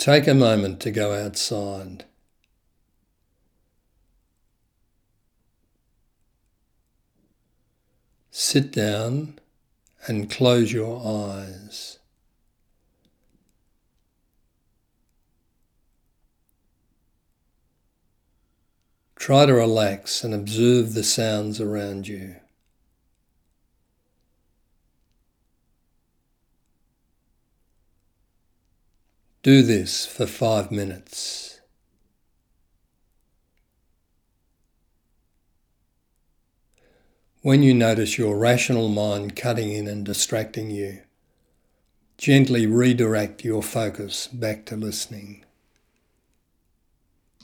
Take a moment to go outside. Sit down and close your eyes. Try to relax and observe the sounds around you. Do this for 5 minutes. When you notice your rational mind cutting in and distracting you, gently redirect your focus back to listening.